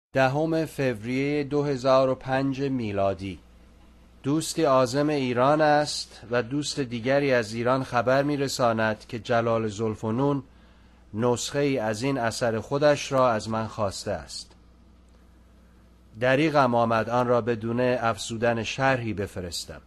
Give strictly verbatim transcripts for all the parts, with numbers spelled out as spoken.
دهم فوریه دو هزار و پنج میلادی. دوستی عازم ایران است و دوست دیگری از ایران خبر می‌رساند که جلال ذوالفنون نسخه ای از این اثر خودش را از من خواسته است. دریغم آمد آن را بدون افزودن شرحی بفرستم،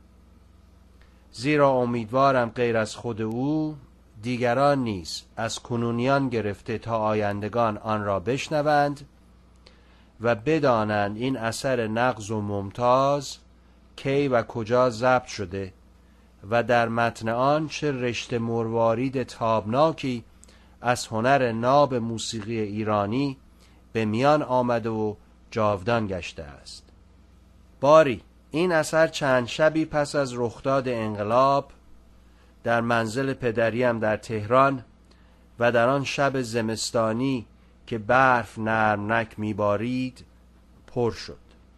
زیرا امیدوارم غیر از خود او دیگران نیز از کنونیان گرفته تا آیندگان آن را بشنوند و بدانند این اثر نغز و ممتاز کی و کجا ضبط شده و در متن آن چه رشته مروارید تابناکی از هنر ناب موسیقی ایرانی به میان آمده و جاودان گشته است. باری این اثر چند شبی پس از رخداد انقلاب در منزل پدریم در تهران و در آن شب زمستانی که برف نرمک میبارید پر شد.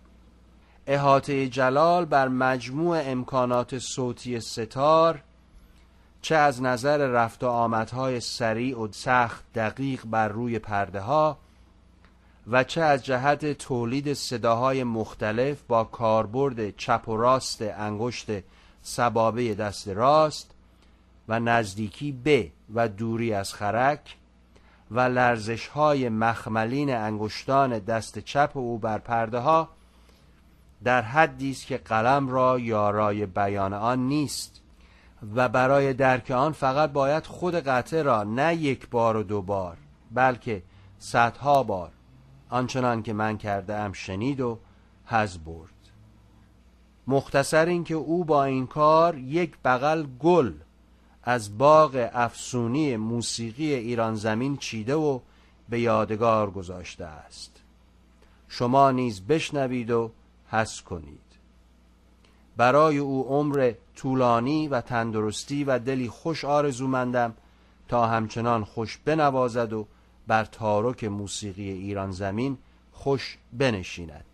احاطه جلال بر مجموع امکانات صوتی ستار، چه از نظر رفت و آمدهای سریع و سخت دقیق بر روی پرده ها و چه از جهت تولید صداهای مختلف با کاربرد چپ و راست انگشت سبابه دست راست و نزدیکی به و دوری از خرک و لرزش‌های مخملین انگشتان دست چپ او بر پرده ها در حدی است که قلم را یارای بیان آن نیست و برای درک آن فقط باید خود قطعه را نه یک بار و دو بار بلکه صدها بار آنچنان که من کرده ام شنید و حظ برد. مختصر این که او با این کار یک بغل گل از باغ افسونی موسیقی ایران زمین چیده و به یادگار گذاشته است. شما نیز بشنوید و حس کنید. برای او عمر طولانی و تندرستی و دلی خوش آرزومندم تا همچنان خوش بنوازد و بر تارک موسیقی ایران زمین خوش بنشیند.